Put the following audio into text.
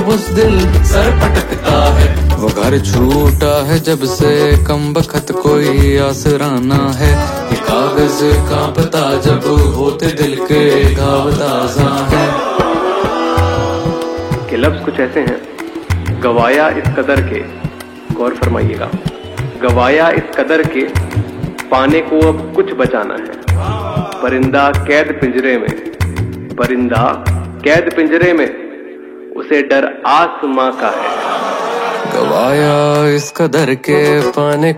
उस दिल सर पटकता है। वो घर छूटा है जब से कम बखत कोई आसराना है। ये कागज कांपता जब होते दिल के घाव ताज़ा है। के लफ्ज कुछ ऐसे हैं, गवाया इस कदर के, गौर फरमाइएगा, गवाया इस कदर के पाने को अब कुछ बचाना है। परिंदा कैद पिंजरे में, परिंदा कैद पिंजरे में, उसे डर आसमां का है। गवाया इस कदर के पाने